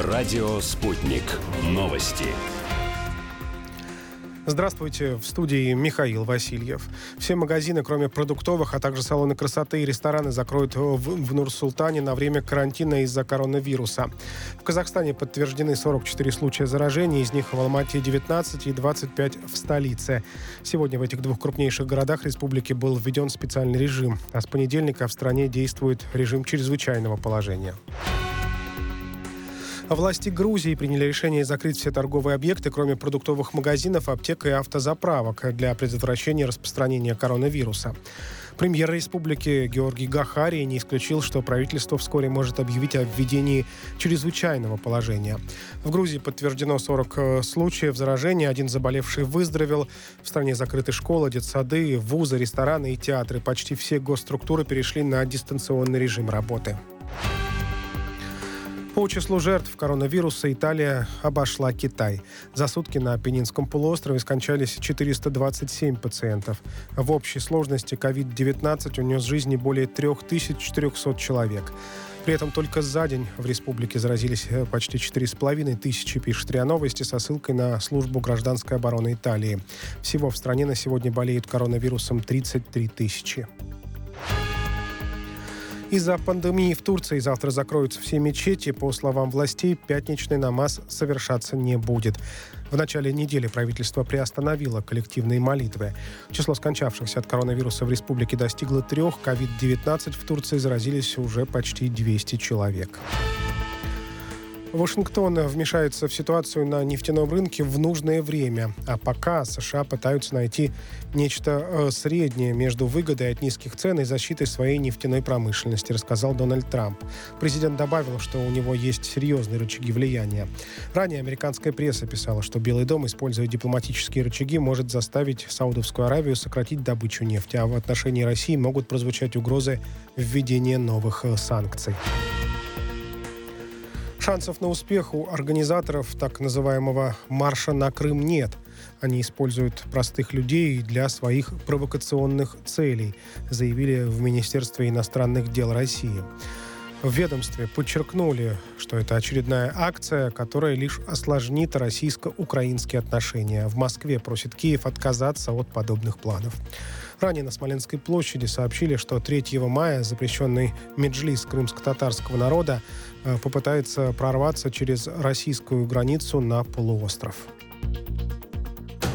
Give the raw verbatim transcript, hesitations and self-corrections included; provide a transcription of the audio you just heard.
Радио «Спутник». Новости. Здравствуйте, в студии Михаил Васильев. Все магазины, кроме продуктовых, а также салоны красоты и рестораны, закроют в, в Нур-Султане на время карантина из-за коронавируса. В Казахстане подтверждены сорок четыре случая заражения, из них в Алмате девятнадцать и двадцать пять в столице. Сегодня в этих двух крупнейших городах республики был введен специальный режим, а с понедельника в стране действует режим чрезвычайного положения. Власти Грузии приняли решение закрыть все торговые объекты, кроме продуктовых магазинов, аптек и автозаправок, для предотвращения распространения коронавируса. Премьер республики Георгий Гахарий не исключил, что правительство вскоре может объявить о введении чрезвычайного положения. В Грузии подтверждено сорок случаев заражения, один заболевший выздоровел. В стране закрыты школы, детсады, вузы, рестораны и театры. Почти все госструктуры перешли на дистанционный режим работы. По числу жертв коронавируса Италия обошла Китай. За сутки на Апеннинском полуострове скончались четыреста двадцать семь пациентов. В общей сложности ковид девятнадцать унес жизни более три тысячи четыреста человек. При этом только за день в республике заразились почти четыре с половиной тысячи, пишет РИА Новости со ссылкой на службу гражданской обороны Италии. Всего в стране на сегодня болеют коронавирусом тридцать три тысячи. Из-за пандемии в Турции завтра закроются все мечети. По словам властей, пятничный намаз совершаться не будет. В начале недели правительство приостановило коллективные молитвы. Число скончавшихся от коронавируса в республике достигло трех. ковид девятнадцать в Турции заразились уже почти двести человек. Вашингтон вмешается в ситуацию на нефтяном рынке в нужное время. А пока США пытаются найти нечто среднее между выгодой от низких цен и защитой своей нефтяной промышленности, рассказал Дональд Трамп. Президент добавил, что у него есть серьезные рычаги влияния. Ранее американская пресса писала, что Белый дом, используя дипломатические рычаги, может заставить Саудовскую Аравию сократить добычу нефти, а в отношении России могут прозвучать угрозы введения новых санкций. Шансов на успех у организаторов так называемого «марша на Крым» нет. Они используют простых людей для своих провокационных целей, заявили в Министерстве иностранных дел России. В ведомстве подчеркнули, что это очередная акция, которая лишь осложнит российско-украинские отношения. В Москве просит Киев отказаться от подобных планов. Ранее на Смоленской площади сообщили, что третьего мая запрещенный меджлис крымско-татарского народа попытается прорваться через российскую границу на полуостров.